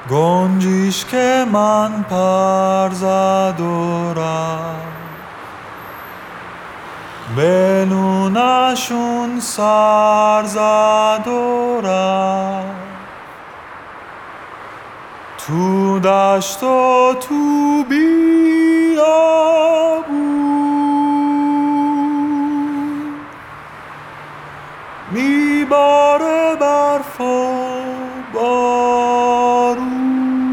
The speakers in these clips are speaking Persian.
گنجیش که من پر زد و رفت، به نونشون سر زد و رفت، تو دشت و تو بیابون، میباره برف و بارون.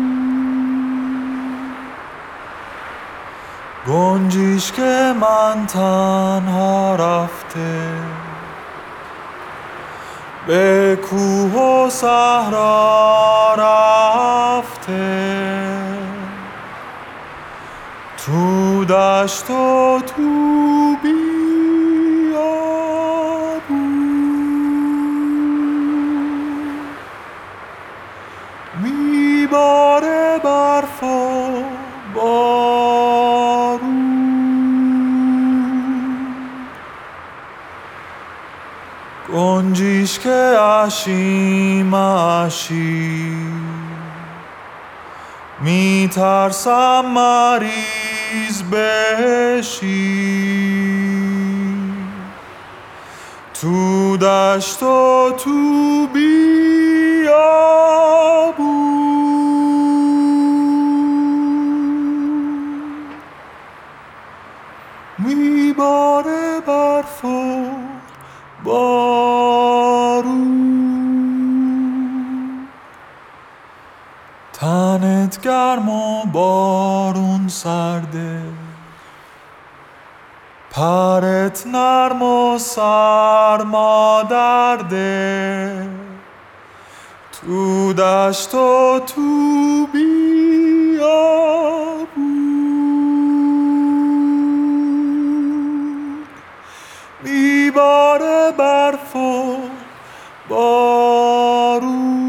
گنجیش که من تنها رفته، به کوه و صحرا رفته، تو دشت و تو بیابون، میباره برف و بارون. گنجیش که اشیم میترسم مریض بشی، تو دشت و تو بیابون، میباره برف و بارون. تنت گرم و بارون سرده، پرت نرم و سرما درده، تو دشت و تو بیابون، میباره برف و بارون.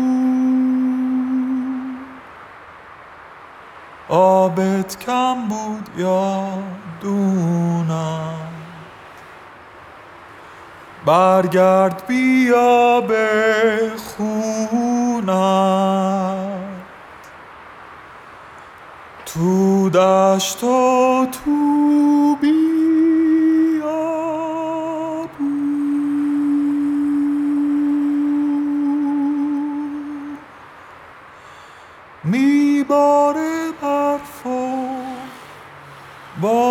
آبت کم بود یا دونم، برگرد بیا به خونم، تو دشت و تو بیابون، میباره برف و بارون.